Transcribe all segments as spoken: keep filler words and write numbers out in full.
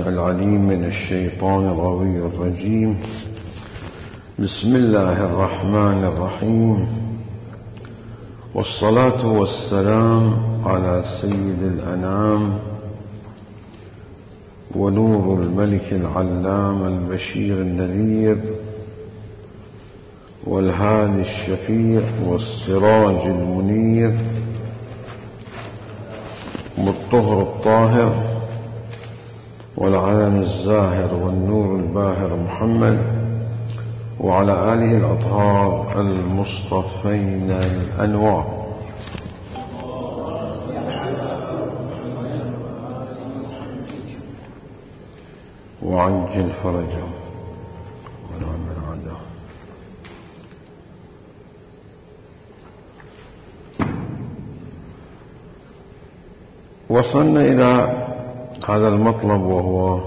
السميع العليم من الشيطان الغوي الرجيم. بسم الله الرحمن الرحيم، والصلاة والسلام على سيد الأنام ونور الملك العلام البشير النذير والهادي الشفيع والسراج المنير والطهر الطاهر والعلم الزاهر والنور الباهر محمد وعلى آله الأطهار المصطفين الأنوار. وعجل فرجهم ونعم العداء. وصلنا إلى هذا المطلب، وهو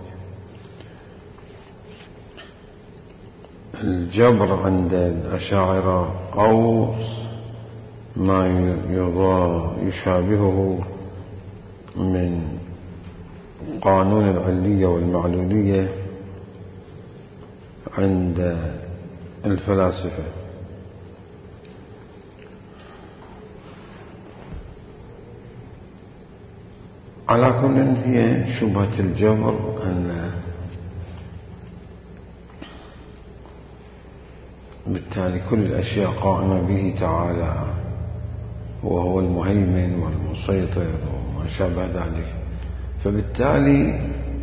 الجبر عند الأشاعرة أو ما يشابهه من قانون العلية والمعلولية عند الفلاسفة. على كل هي شبهة الجبر أن بالتالي كل الأشياء قائمة به تعالى، وهو المهيمن والمسيطر وما شابه ذلك، فبالتالي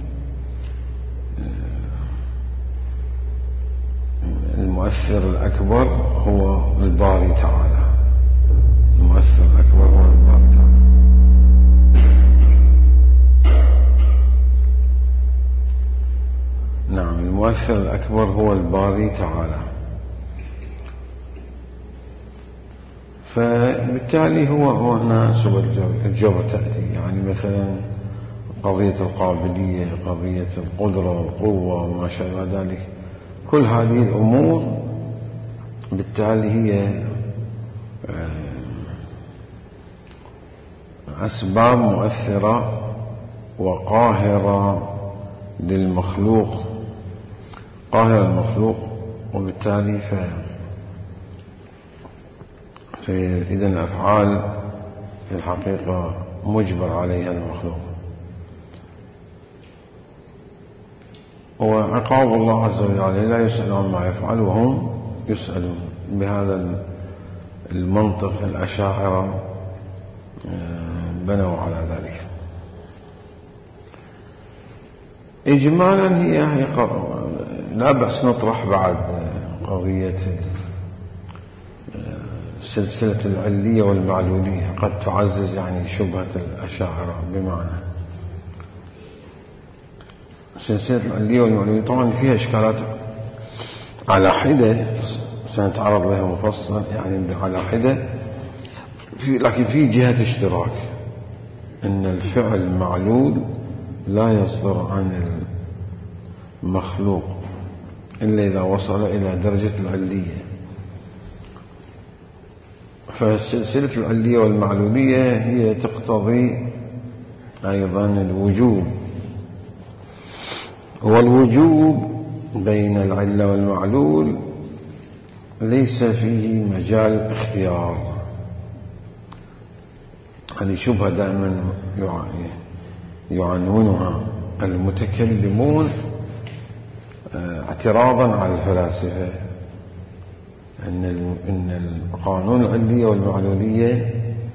المؤثر الأكبر هو الباري تعالى. المؤثر الأكبر هو الباري تعالى. نعم، المؤثر الأكبر هو الباري تعالى. فبالتالي هو هو هنا سبب الجبر تأتي، يعني مثلا قضية القابلية، قضية القدرة والقوة وما شابه ذلك، كل هذه الأمور بالتالي هي أسباب مؤثرة وقاهرة للمخلوق، قاهرة المخلوق، وبالتالي ف فإذا الأفعال في الحقيقة مجبر عليها المخلوق. وعقاب الله عز وجل عليه لا يسأل عما يفعل وهم يسألون. بهذا المنطق الأشاعرة بنوا على ذلك. إجمالا هي, هي لا بأس نطرح بعد قضية سلسلة العلية والمعلولية، قد تعزز يعني شبهة الأشاعرة. بمعنى سلسلة العلية والمعلولية طبعا فيها إشكالات على حدة سنتعرض لها مفصل، يعني على حدة في، لكن في جهة اشتراك أن الفعل المعلول لا يصدر عن المخلوق إلا إذا وصل إلى درجة العلية. فسلسلة العلية والمعلولية هي تقتضي أيضا الوجوب، والوجوب بين العلة والمعلول ليس فيه مجال اختيار. هذه شبهة دائما يعنونها المتكلمون اعتراضا على الفلاسفة، أن إن القانون العلية والمعلولية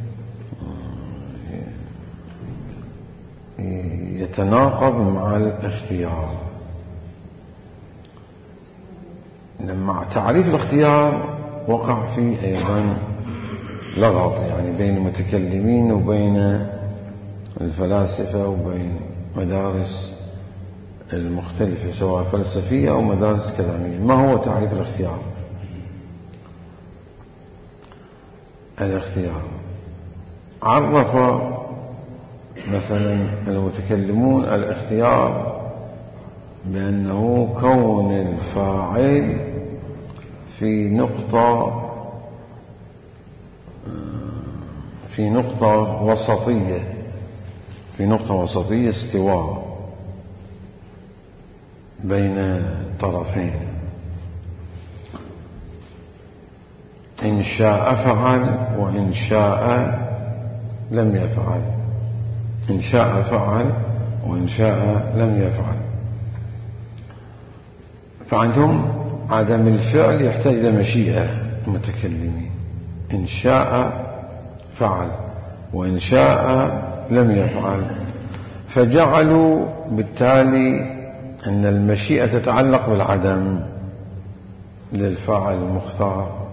يتناقض مع الاختيار. مع تعريف الاختيار وقع فيه أيضا لغط، يعني بين المتكلمين وبين الفلاسفة وبين مدارس المختلفة سواء فلسفية أو مدارس كلامية. ما هو تعريف الاختيار؟ الاختيار عرف مثلا المتكلمون الاختيار بأنه كون الفاعل في نقطة في نقطة وسطية في نقطة وسطية استواء بين طرفين. إن شاء فعل وإن شاء لم يفعل. إن شاء فعل وإن شاء لم يفعل. فعندهم عدم الفعل يحتاج إلى مشيئة المتكلمين. إن شاء فعل وإن شاء لم يفعل، فجعلوا بالتالي أن المشيئة تتعلق بالعدم للفاعل المختار.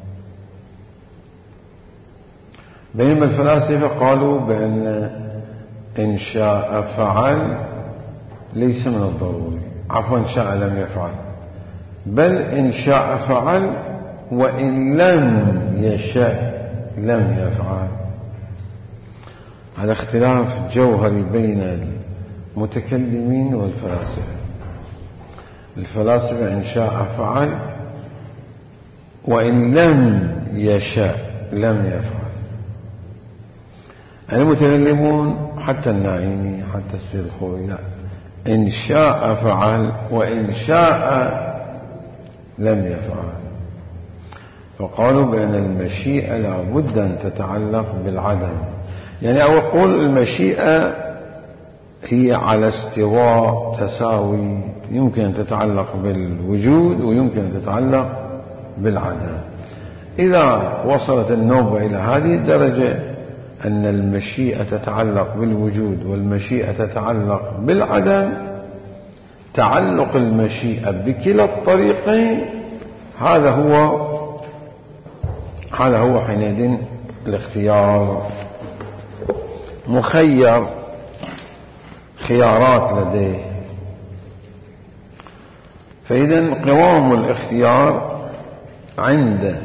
بينما الفلاسفة قالوا بأن إن شاء فعل ليس من الضروري، عفوا إن شاء لم يفعل، بل إن شاء فعل وإن لم يشاء لم يفعل. هذا اختلاف جوهري بين المتكلمين والفلاسفة. الفلاسفة إن شاء فعل وإن لم يشاء لم يفعل. المتكلمون حتى النعيمي حتى السيد الخوئي لا، إن شاء فعل وإن شاء لم يفعل. فقالوا بأن المشيئة لا بد أن تتعلق بالعدم. يعني أو يقول المشيئة هي على استواء تساوي، يمكن أن تتعلق بالوجود ويمكن أن تتعلق بالعدم. إذا وصلت النوبة إلى هذه الدرجة أن المشيئة تتعلق بالوجود والمشيئة تتعلق بالعدم، تعلق المشيئة بكلا الطريقين هذا هو هذا هو حينئذ الاختيار. مخير خيارات لديه. فإذا قوام الاختيار عند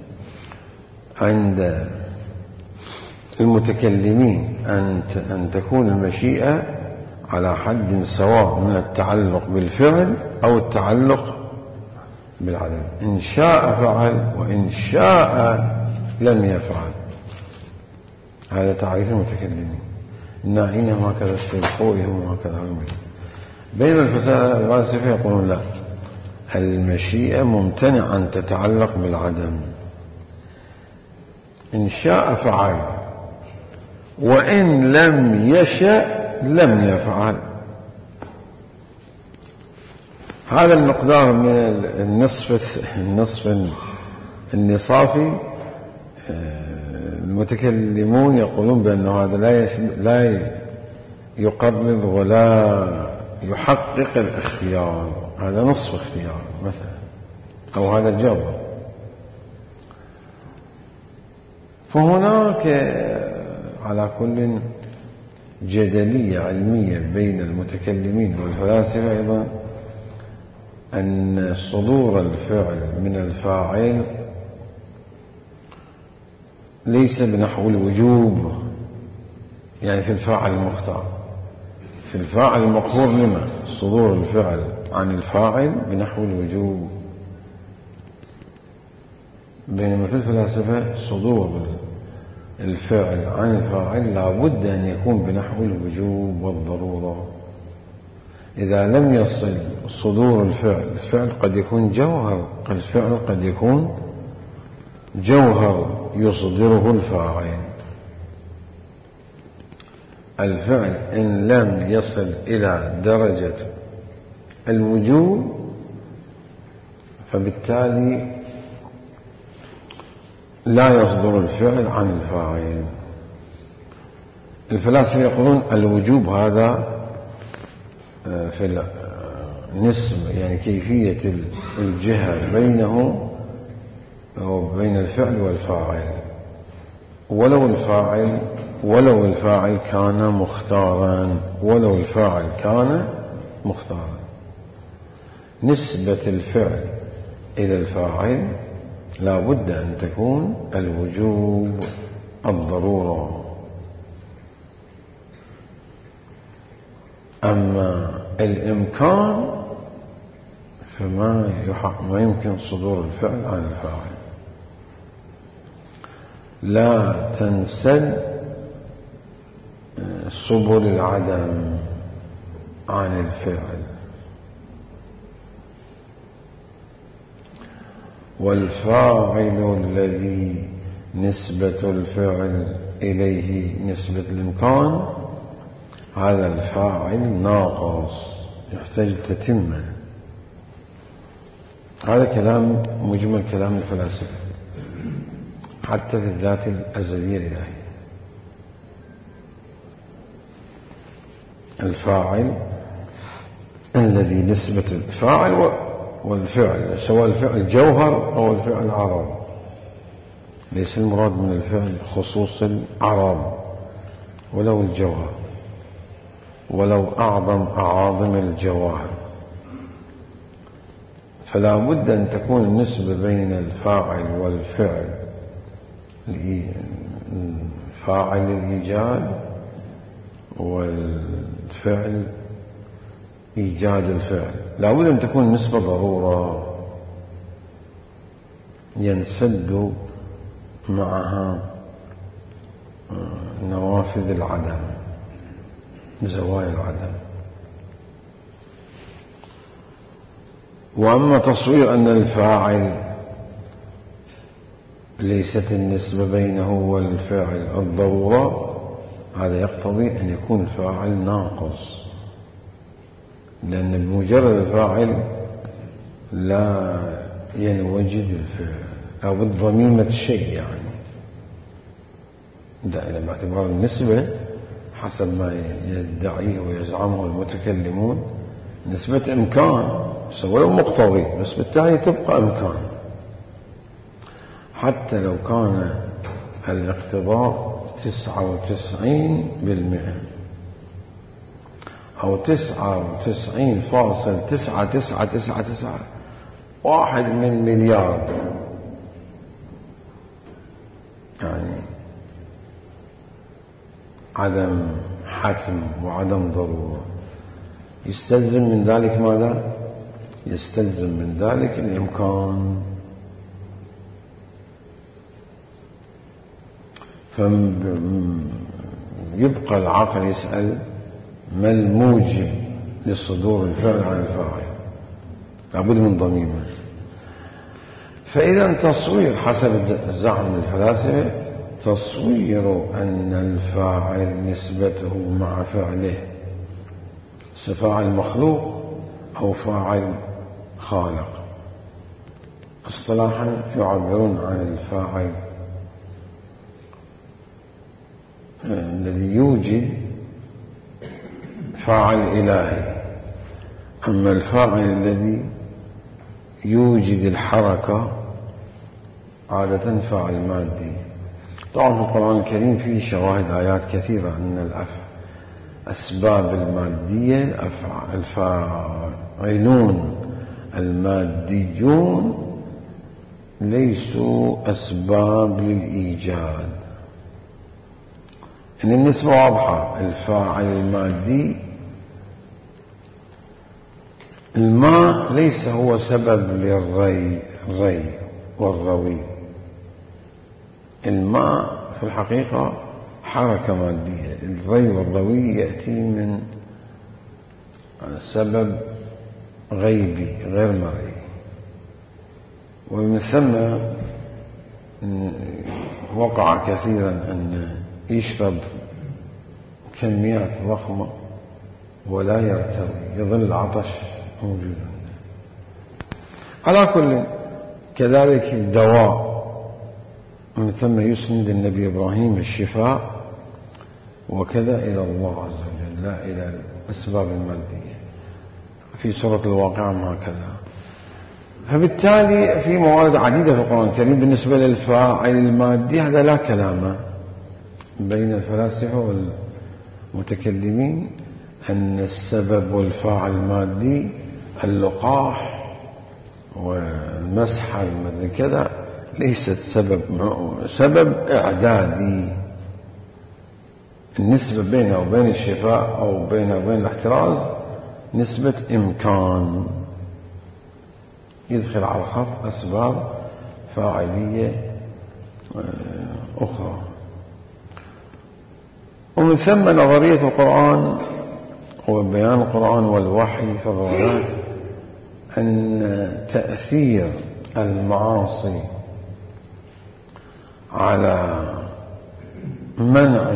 عند المتكلمين أن أن تكون المشيئة على حد سواء من التعلق بالفعل أو التعلق بالعدم. إن شاء فعل وإن شاء لم يفعل. هذا تعريف المتكلمين. الناعين هكذا، السيد الخوئي هكذا. بينما الفلاسفة يقولون لا، المشيئة ممتنع أن تتعلق بالعدم. إن شاء فعل وإن لم يشأ لم يفعل. هذا المقدار من النصف النصف النصافي المتكلمون يقولون بأن هذا لا لا يقرر ولا يحقق الاختيار، هذا نصف اختيار مثلا، أو هذا الجبر. فهناك على كل جدلية علمية بين المتكلمين والفلاسفة أيضا أن صدور الفعل من الفاعل ليس بنحو الوجوب، يعني في الفاعل المختار. في الفاعل المقهور لما صدور الفعل عن الفاعل بنحو الوجوب، بينما في الفلاسفة صدور الفعل عن الفاعل لا بد أن يكون بنحو الوجوب والضرورة. إذا لم يصل صدور الفعل، الفعل قد يكون جوهر، الفعل قد يكون جوهر يصدره الفاعل. الفعل إن لم يصل إلى درجة الوجوب فبالتالي لا يصدر الفعل عن الفاعل. الفلاسفة يقولون الوجوب هذا في النسبة، يعني كيفية الجهة بينه وبين الفعل والفاعل، ولو الفاعل ولو الفاعل كان مختارا ولو الفاعل كان مختارا نسبة الفعل إلى الفاعل لا بد أن تكون الوجوب الضرورة. أما الإمكان فما ما يمكن صدور الفعل عن الفاعل. لا تنسل سبل العدم عن الفعل. والفاعل الذي نسبة الفعل إليه نسبة الإمكان، هذا الفاعل ناقص يحتاج تتمة. هذا كلام مجمل كلام الفلاسفة حتى في الذات الأزلية الإلهية. الفاعل الذي نسبة الفاعل والفعل، سواء الفعل جوهر أو الفعل عرض، ليس المراد من الفعل خصوص العرض ولو الجوهر، ولو أعظم أعاظم الجواهر، فلا بد أن تكون النسبة بين الفاعل والفعل، فاعل الإيجاد والفعل إيجاد الفعل، لا بد أن تكون النسبة ضرورة ينسد معها نوافذ العدم، زوايا العدم. وأما تصوير أن الفاعل ليست النسبة بينه والفاعل الضرورة، هذا يقتضي أن يكون الفاعل ناقص، لأن بمجرد الفاعل لا ينوجد الفعل أو بالضميمة الشيء، يعني دائما باعتبار النسبة حسب ما يدعيه ويزعمه المتكلمون نسبة إمكان سواء مقتضي، بس بالتالي تبقى إمكان، حتى لو كان الاقتضاء تسعة وتسعين بالمئة أو تسعة وتسعين فاصل تسعة تسعة تسعة تسعة واحد من مليار، يعني عدم حتم وعدم ضرورة، يستلزم من ذلك ماذا؟ يستلزم من ذلك الإمكان. فيبقى العقل يسأل ما الموجب لصدور الفعل عن الفاعل؟ لابد من ضميمه. فإذا تصوير حسب زعم الفلاسفة تصوير أن الفاعل نسبته مع فعله فاعل مخلوق أو فاعل خالق. اصطلاحا يعبرون عن الفاعل الذي يوجد فاعل إلهي، أما الفاعل الذي يوجد الحركة عادة فاعل مادي. طبعا في القرآن الكريم فيه شواهد آيات كثيرة أن الأسباب المادية الفاعلون الماديون ليسوا أسباب للإيجاد. إن النسبة واضحة، الفاعل المادي الماء ليس هو سبب للري الري والروي، الماء في الحقيقة حركة مادية، الري والروي يأتي من سبب غيبي غير مرئي. ومن ثم وقع كثيرا أن يشرب كميات ضخمة ولا يرتوي، يظل العطش موجودا. على كل كذلك الدواء، ومن ثم يسند النبي إبراهيم الشفاء وكذا إلى الله عز وجل لا إلى الأسباب المادية. في سورة الواقعة ما هكذا. فبالتالي في موارد عديدة في القرآن الكريم بالنسبة للفاعل المادي، هذا لا كلام بين الفلاسفة والمتكلمين أن السبب والفاعل المادي اللقاح والمسحة المادي كذا ليست سبب، سبب إعدادي. النسبة بينه وبين الشفاء أو بينه وبين الاحتراز نسبة إمكان، يدخل على الخط أسباب فاعلية أخرى. ومن ثم نظرية القرآن وبيان القرآن والوحي في الروايات أن تأثير المعاصي على منع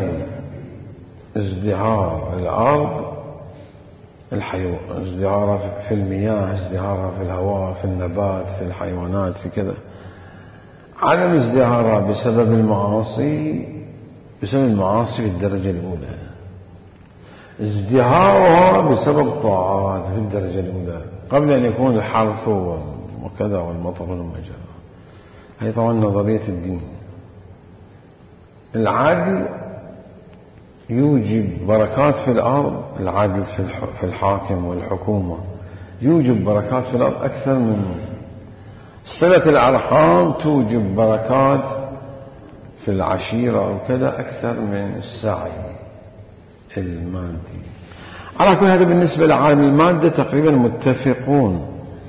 ازدهار الأرض الحيوان، ازدهارها في المياه، ازدهارها في الهواء، في النبات، في الحيوانات، في كذا. عدم ازدهارها بسبب المعاصي، بسبب المعاصي في الدرجة الأولى. ازدهارها بسبب طاعات في الدرجة الأولى قبل أن يكون الحرث وكذا والمطر والمجال. هي طبعا نظرية الدين. العدل يوجب بركات في الأرض، العدل في الحاكم والحكومة يوجب بركات في الأرض أكثر من صلة الأرحام، توجب بركات في العشيرة وكذا أكثر من السعي المادي. على كل هذا بالنسبة لعالم المادة تقريبا متفقون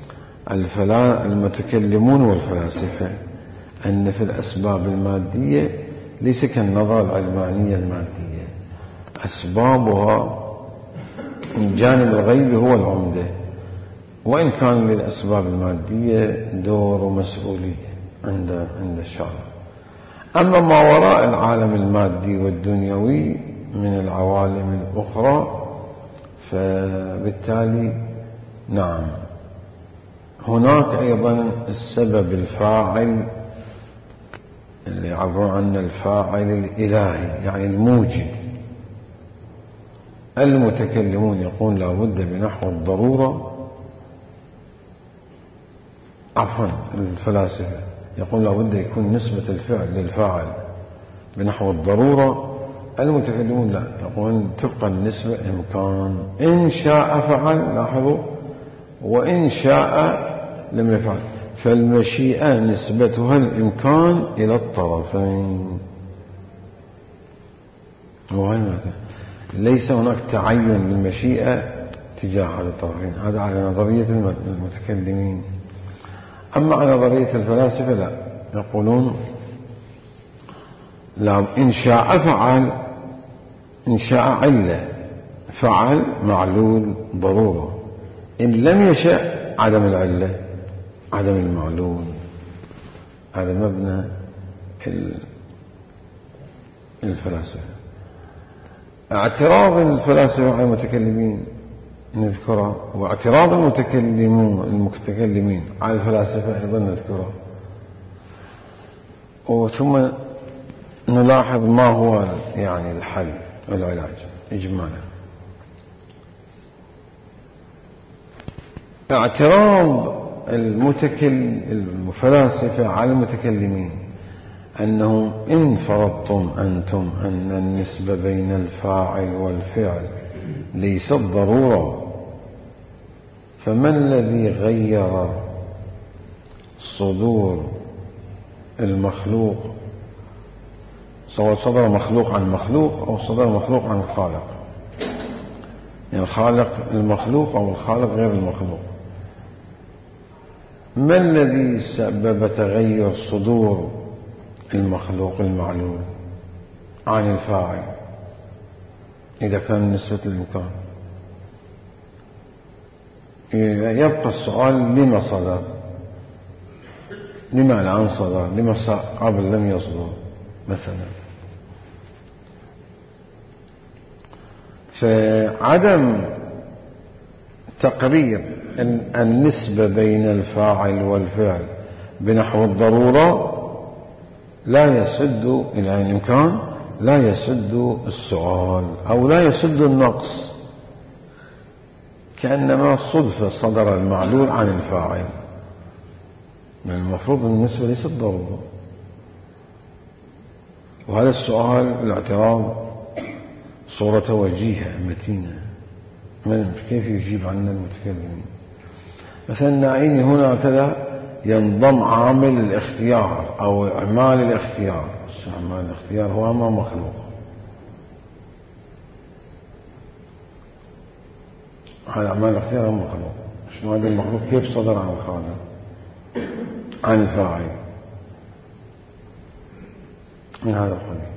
المتكلمون والفلاسفة أن في الأسباب المادية ليس كالنظرة العلمانية المادية، أسبابها من جانب الغيب هو العمدة، وإن كان للأسباب المادية دور ومسؤولية عند عند الشارع. أما ما وراء العالم المادي والدنيوي من العوالم الأخرى فبالتالي نعم هناك أيضا السبب الفاعل اللي يعبرون عنه الفاعل الإلهي، يعني الموجد. المتكلمون يقول لا بد بنحو الضرورة، عفوا الفلاسفة يقول لا بد يكون نسبة الفعل للفاعل بنحو الضرورة. المتكلمون لا، يقولون تبقى النسبة إمكان، إن شاء فعل، لاحظوا، وإن شاء لم يفعل. فالمشيئة نسبتها الإمكان إلى الطرفين، ليس هناك تعين للمشيئة تجاه هذا الطرفين. هذا على نظرية المتكلمين. أما على نظرية الفلاسفة لا، يقولون لا، إن شاء فعل، إن شاء علة، فعل معلول ضرورة، إن لم يشاء عدم العلة عدم المعلول. هذا مبنى الفلاسفة. اعتراض الفلاسفة على المتكلمين نذكره، واعتراض المتكلمون المتكلمين على الفلاسفة أيضا نذكره، وثم نلاحظ ما هو يعني الحل والعلاج إجمالا. اعتراض الفلاسفة على المتكلمين أنهم إن فرضتم أنتم أن النسبة بين الفاعل والفعل ليست ضرورة، فما الذي غير صدور المخلوق، سواء صدر مخلوق عن مخلوق أو صدر مخلوق عن الخالق، يعني الخالق المخلوق أو الخالق غير المخلوق؟ ما الذي سبب تغير صدور المخلوق المعلول عن الفاعل إذا كان نسبة الإمكان؟ يبقى السؤال لما صدر، لما الآن صدر، لما قبل لم يصدر مثلا. فعدم تقرير النسبة بين الفاعل والفعل بنحو الضرورة لا يسد إلى الإمكان، لا يسد السؤال أو لا يسد النقص، كأنما صدفة صدر المعلول عن الفاعل. من المفروض أن النسبة ليست ضرورة. وهذا السؤال الاعتراض صورة وجيهة متينة، كيف يجيب عنه المتكلمين؟ مثلا نعيني هنا كذا ينضم عامل الاختيار أو أعمال الاختيار. أعمال الاختيار هو ما مخلوق، هذا أعمال الاختيار هو مخلوق. شنو هذا المخلوق؟ كيف صدر عن الخالق عن الفاعل من هذا القبيل؟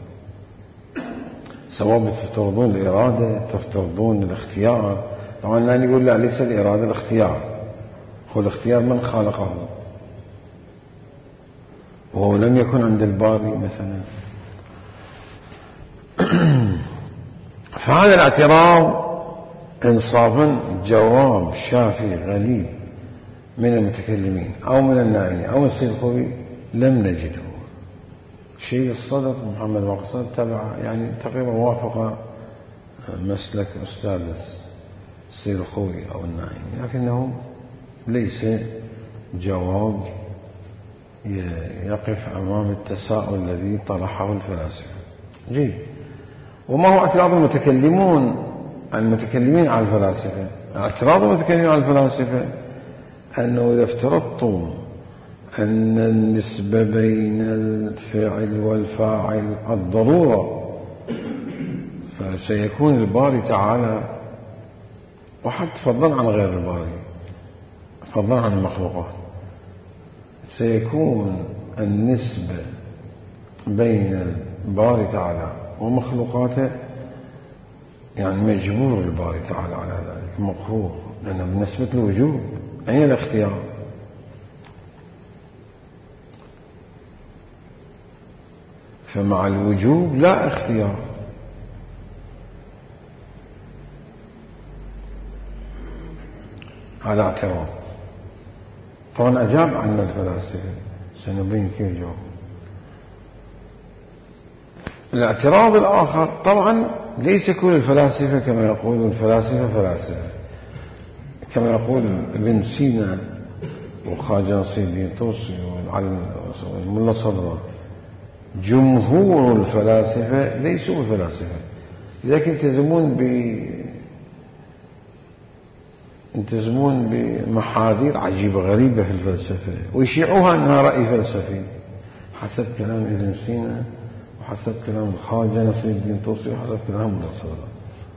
سواء تفترضون الإرادة، تفترضون الاختيار. طبعا لا نقول لا، ليس الإرادة الاختيار، هو الاختيار من خلقه. وهو لم يكن عند الباري مثلا. فهذا الاعتراض إنصافا جواب شافي غليظ من المتكلمين أو من النائين أو السيد الخوئي لم نجده. شيء الصدر محمد مقصد تبع يعني تقريبا وافق مسلك أستاذ السيد الخوئي أو النائين، لكنه ليس جواب يقف أمام التساؤل الذي طرحه الفلاسفة. جيد. وما هو اعتراض المتكلمون المتكلمين على الفلاسفة؟ اعتراض المتكلمين على الفلاسفة أنه إذا افترضتم أن النسبة بين الفعل والفاعل الضرورة، فسيكون الباري تعالى، وحتى فضلا عن غير الباري فضلا عن المخلوقات، سيكون النسبة بين الباري تعالى ومخلوقاته يعني مجبور الباري تعالى على ذلك، مقهور، لأنه بالنسبة للوجوب أين الاختيار؟ فمع الوجوب لا اختيار. هذا اعتراض. طبعا أجاب عنه الفلاسفة، سنبين كيف جاوب. الاعتراض الآخر طبعا ليس كل الفلاسفة كما يقول الفلاسفة فلاسفة، كما يقول ابن سينا وخواجة نصير الدين طوسي والملا صدرة، جمهور الفلاسفة ليسوا بفلاسفة، لذلك يلتزمون ب يلتزمون بمحاذير عجيبة غريبة في الفلسفة ويشيعوها أنها رأي فلسفي حسب كلام ابن سينا وحسب كلام الخواجة نصير الدين طوسي وحسب كلام الملا صدرة،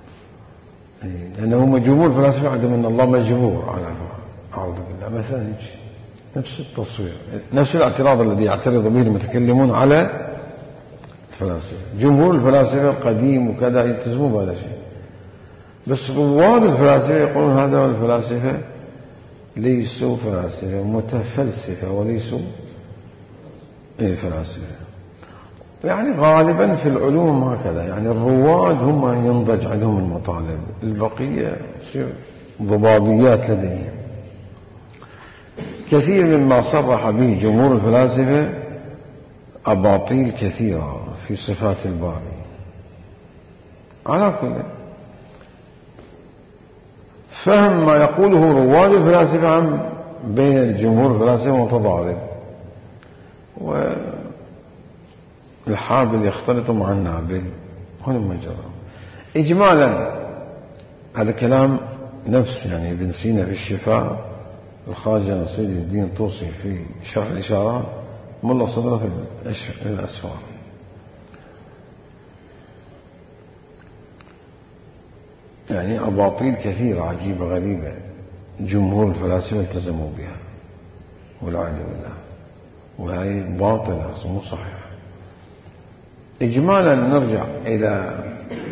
لأنه مجبور الفلاسفة عندهم أن الله مجبور على أعوذ بالله مثلا، نفس التصوير، نفس الاعتراض الذي يعترض به المتكلمون على الفلاسفة. جمهور الفلاسفة القديم وكذا يلتزمون بهذا الشيء، بس رواد الفلاسفة يقولون هذا الفلاسفة ليسوا فلاسفة، متفلسفة وليسوا إيه فلاسفة. يعني غالبا في العلوم هكذا، يعني الرواد هم ينضج عندهم المطالب، البقية يصير ضبابيات لديهم. كثير مما صرح به جمهور الفلاسفة أباطيل كثيرة في صفات الباري. على كل فهم ما يقوله رواد الفلاسفة عن بين الجمهور الفلاسفة متضارب، والحابل يختلط مع النابل هنا جرى. إجمالا هذا كلام نفس يعني ابن سينا في الشفاء، الخواجة نصير الدين طوسي في شرح الإشارات، ملا صدرة في الأسفار. يعني أباطيل كثيرة عجيبة غريبة جمهور الفلاسفة التزموا بها والعياذ بالله، وهي باطلة مو صحيحة. إجمالا نرجع إلى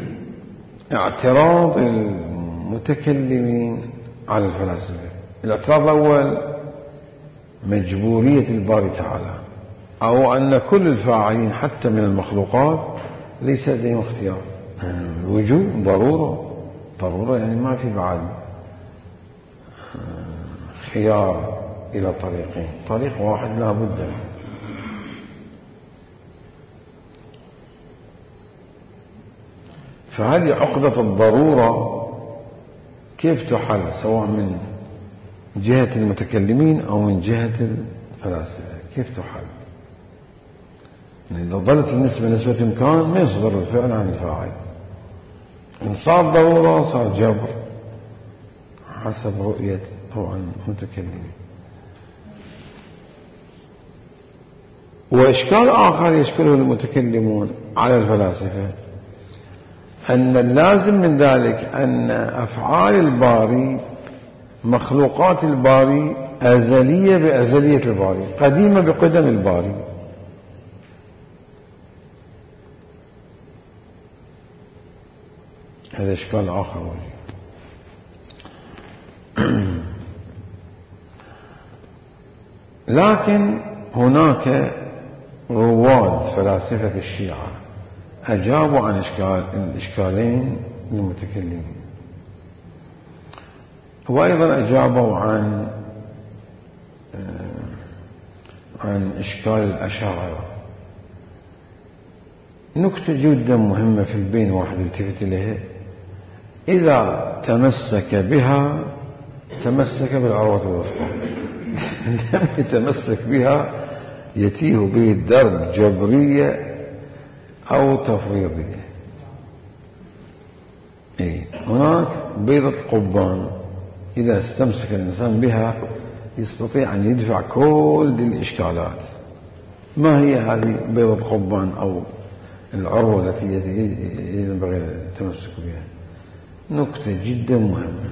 اعتراض المتكلمين على الفلاسفة. الاعتراض الأول مجبورية الباري تعالى، أو أن كل الفاعلين حتى من المخلوقات ليس لديهم اختيار، الوجوب ضرورة ضرورة يعني ما في بعد خيار إلى طريقين، طريق واحد لا بد منه. فهذه عقدة الضرورة كيف تحل، سواء من جهة المتكلمين أو من جهة الفلاسفة، كيف تحل؟ يعني إذا ظلت النسبة نسبة إمكان ما يصدر الفعل عن الفاعل، إن صار ضرورة صار جبر حسب رؤية طبعا المتكلمين. وإشكال آخر يشكله المتكلمون على الفلاسفة أن اللازم من ذلك أن أفعال الباري مخلوقات الباري أزلية بأزلية الباري، قديمة بقدم الباري. هذا إشكال آخر وجه. لكن هناك رواد فلاسفة الشيعة أجابوا عن إشكال الإشكالين للمتكلمين، وأيضا أجابوا عن عن إشكال الأشاعرة. نكتة جدا مهمة في البين واحد التفت إليها: إذا تمسك بها تمسك بالعروة الوثقى، لم يتمسك بها يتيه به الدرب جبرية أو تفويضية. إيه؟ هناك بيضة القبان إذا استمسك الإنسان بها يستطيع أن يدفع كل دي الإشكالات. ما هي هذه بيضة القبان أو العروة التي ينبغي التمسك بها؟ نكتة جدا مهمة: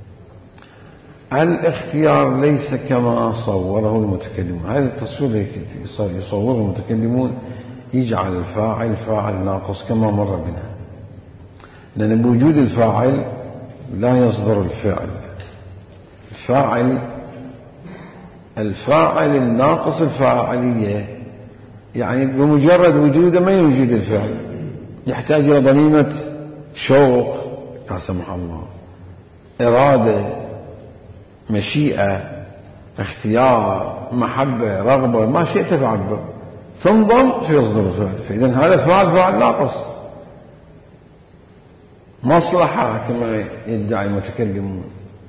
الاختيار ليس كما صوره المتكلمون. هذا التصوير يصوره المتكلمون يجعل الفاعل فاعل ناقص كما مر بنا، لأن بوجود الفاعل لا يصدر الفعل. الفاعل الفاعل الناقص الفاعلية، يعني بمجرد وجوده ما يوجد الفعل، يحتاج إلى ضميمة شوق لا سمح الله، إرادة، مشيئة، اختيار، محبة، رغبة، ما شئت فعبر، تنضم فيصدر الفعل. فإذن هذا فاعل فاعل ناقص. مصلحة كما يدعي المتكلمون،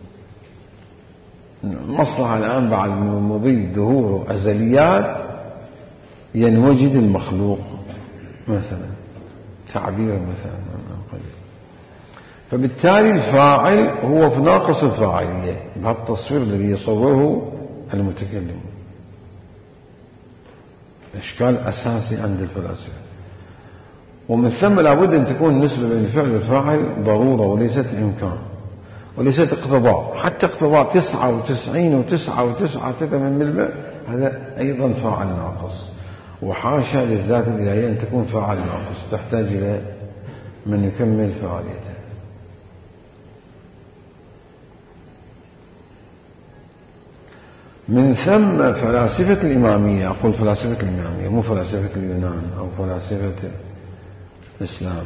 مصلحة الآن بعد مضي دهور أزليات ينوجد المخلوق مثلا، تعبير مثلا. فبالتالي الفاعل هو في ناقص الفاعلية بهذا التصوير الذي يصوره المتكلم. إشكال أساسي عند الفلاسفة، ومن ثم لابد أن تكون النسبة بين الفعل والفاعل ضرورة وليست إمكان وليست اقتضاء. حتى اقتضاء تسعة وتسعين وتسعة وتسعة من بالمئة هذا أيضا فاعل ناقص، وحاشا للذات الإلهية أن تكون فاعل ناقص، تحتاج إلى من يكمل فعاليته. من ثم فلاسفة الإمامية، أقول فلاسفة الإمامية مو فلاسفة اليونان أو فلاسفة الإسلام،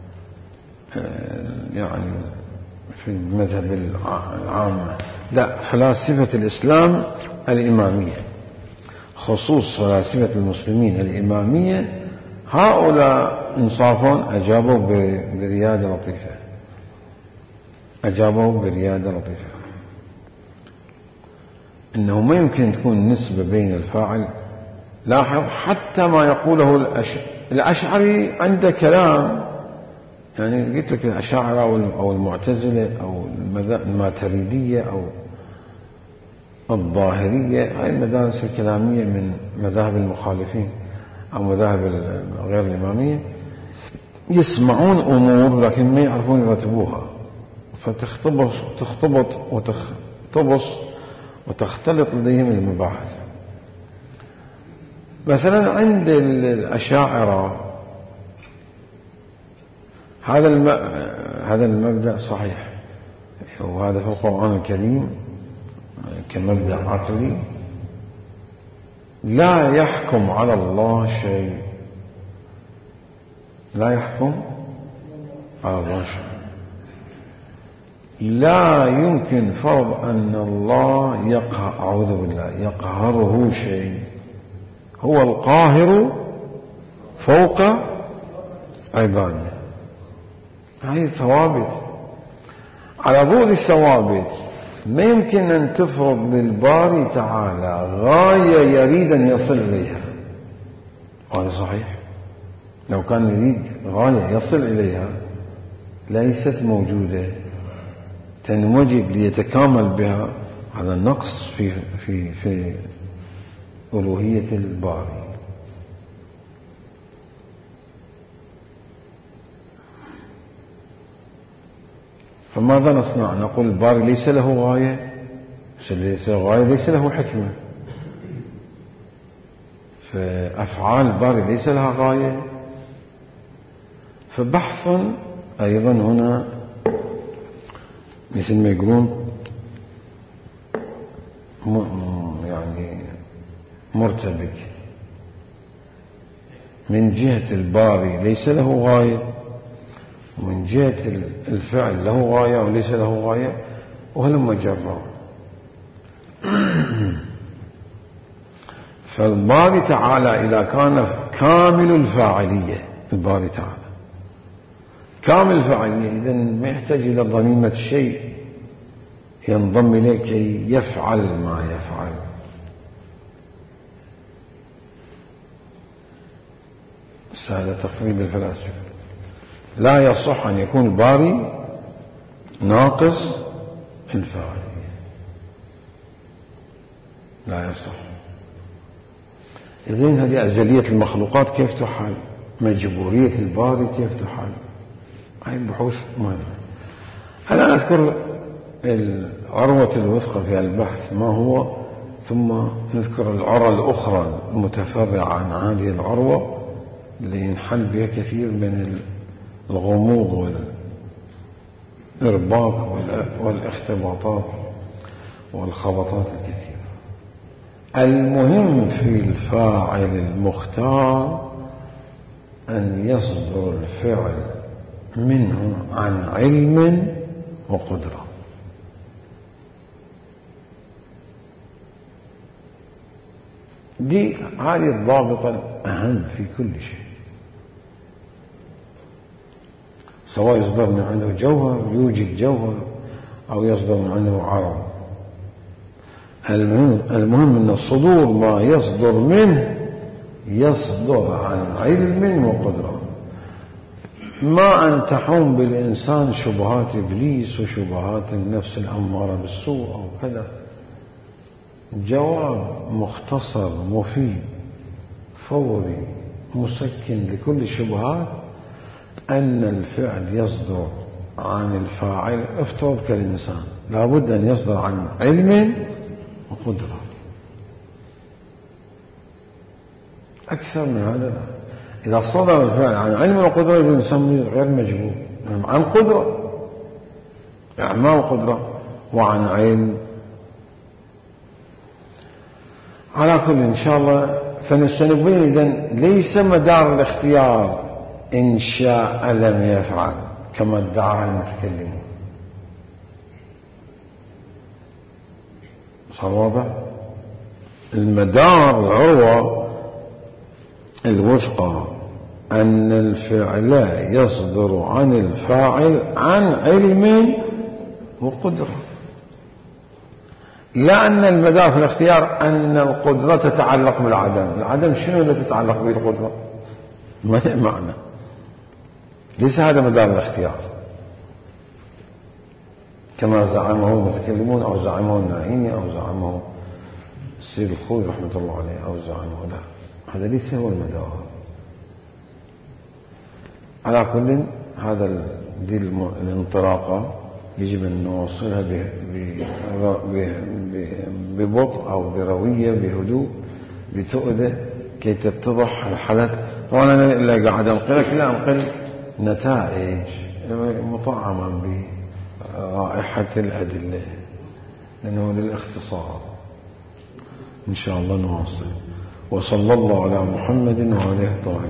يعني في المذهب العامة، لا، فلاسفة الإسلام الإمامية، خصوص فلاسفة المسلمين الإمامية، هؤلاء إنصافون أجابوا بريادة لطيفة، أجابوا بريادة لطيفة إنه ما يمكن تكون نسبة بين الفاعل. لاحظ حتى ما يقوله الأشعري عنده كلام، يعني قلت لك الأشاعرة أو المعتزلة أو الماتريدية أو الظاهرية، هاي المدارس الكلامية من مذاهب المخالفين أو مذاهب غير الإمامية، يسمعون أمور لكن ما يعرفون يرتبوها، فتختبط تختبط وتختبص وتختلط لديهم المباحث. مثلا عند الأشاعرة هذا هذا المبدأ صحيح، وهذا في القرآن الكريم كمبدأ عقلي: لا يحكم على الله شيء، لا يحكم على الله شيء، لا يمكن فرض أن الله يقهر، أعوذ بالله، يقهره شيء، هو القاهر فوق عباده. هذه ثوابت. على ضوء الثوابت ما يمكن أن تفرض للباري تعالى غاية يريد أن يصل إليها. هذا صحيح، لو كان يريد غاية يصل إليها ليست موجودة تنوجد ليتكامل بها، هذا النقص في في في ألوهية الباري. فماذا نصنع؟ نقول الباري ليس له غاية، ليس له غاية ليس له حكمة، فأفعال الباري ليس لها غاية. فبحث أيضا هنا مثل ما يقولون يعني مرتبك. من جهة الباري ليس له غاية، ومن جهة الفعل له غاية وليس له غاية، وهلم جرا. فالباري تعالى إذا كان كامل الفاعلية، الباري تعالى كامل الفاعلية، إذن ما يحتاج إلى ضميمة شيء ينضم إليه كي يفعل ما يفعل. هذا تقريب الفلاسفة. لا يصح أن يكون الباري ناقص الفاعلية، لا يصح. إذن هذه أزلية المخلوقات كيف تحل؟ مجبورية الباري كيف تحل؟ هاي البحوث مهمة. الآن أذكر العروة الوثقى في البحث ما هو، ثم نذكر العروة الأخرى المتفرعة عن هذه العروة اللي ينحل بها كثير من الغموض والإرباك والاختباطات والخبطات الكثيرة. المهم في الفاعل المختار أن يصدر الفعل منه عن علم وقدرة. دي هذه الضابطة الأهم في كل شيء، سواء يصدر من عنده جوهر يوجد جوهر أو يصدر من عنده عرض. المهم, المهم أن الصدور ما يصدر منه يصدر عن علم وقدرة. ما أن تحوم بالإنسان شبهات إبليس وشبهات النفس الأمارة بالسوء أو كذا. جواب مختصر مفيد فوري مسكن لكل الشبهات أن الفعل يصدر عن الفاعل. افترض كالإنسان لابد أن يصدر عن علم وقدرة، أكثر من هذا. إذا صدر الفعل عن علم وقدرة الإنسان غير مجبور، عن قدرة يعني ما قدرة وعن علم. على كل إن شاء الله فنستنبه. إذن ليس مدار الاختيار إن شاء لم يفعل كما ادعى المتكلمون. صوابه المدار العروة الوثقى أن الفعل يصدر عن الفاعل عن علم وقدرة، لا أن المدار في الاختيار أن القدرة تتعلق بالعدم. العدم شنو اللي تتعلق به القدرة؟ ما معنى، ليس هذا مدار الاختيار كما زعمه المتكلمون أو زعمه النعيمي أو زعمه السيد الخوي رحمة الله عليه أو زعمه. لا، هذا ليس هو المدار. على كل هذا دي الانطلاقة يجب أن نوصلها ببطء أو بروية بهدوء بتؤدة كي تتضح الحالات. طبعا أنا لا قاعد أنقل لك، لا أنقل نتائج مطعمة برائحة الأدلة لأنه للاختصار. إن شاء الله نواصل. وصلى الله على محمد وعلى آله الطاهرين.